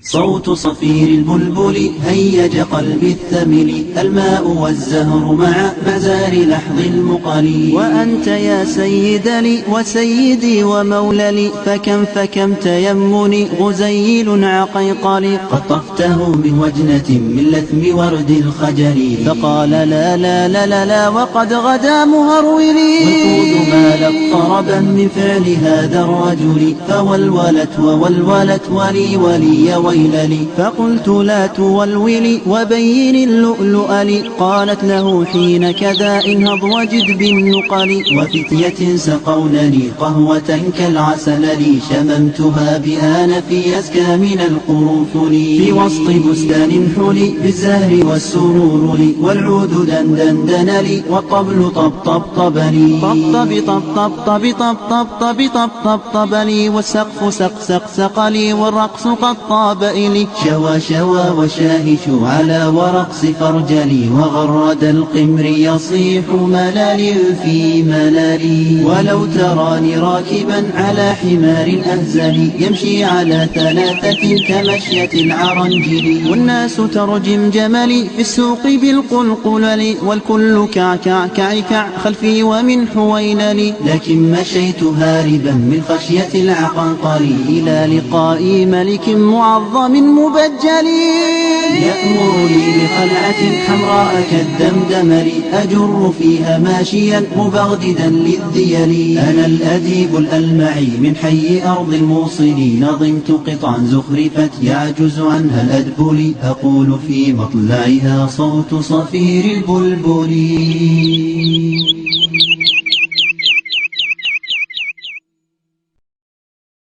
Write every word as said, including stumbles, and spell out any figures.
صوت صفير البلبل هيج قلبي الثمل، الماء والزهر مع مزار لحظ المقل. وأنت يا سيد لي وسيدي ومولى، فكم فكم تيمني غزيل عقيقلي. قطفته من وجنة من لثم ورد الخجل، فقال لا لا لا لا, لا وقد غدا مهرولي. والقود مالت طربا من فعل هذا الرجل، فولولت وولولت ولي ولي ويللي. فقلت لا تولولي وبين اللؤلؤ لي. قالت له حين كذا انهض وجد بالنقل. وفتية سقونني قهوة كالعسل لي، شممتها بآن في أزكى من القرنفل. في وسط بستان حلي بالزهر والسرور لي، والعود دندن دن لي والطبل طب طب طب لي. طب طب طب طب طب طب طب طب طب طب لي، والسقف سق سق سق لي، والرقص قد طاب إلي. شوى شوى وشاهش على ورقص فرجلي، وغرد القمر يصيح ملل في مللي. ولو تراني راكبا على حمار أهزل، يمشي على ثلاثة كمشية العرنجل. والناس ترجم جملي في السوق بالقلقلل، والكل كع كع كع كع خلفي ومن حويللي. لكن مشيت هاربا من خشية العقنقر، إلى لقاء ملك معظم مبجل. يأمرني بخلعة حمراء كالدمدمر، أجر فيها ماشيا مبغددا للذيل. أنا الأديب الألمعي من حي أرض الموصل، نظمت قطعا زخرفت يعجز عنها الأدبل. أقول في مطلعها صوت صفير البلبل.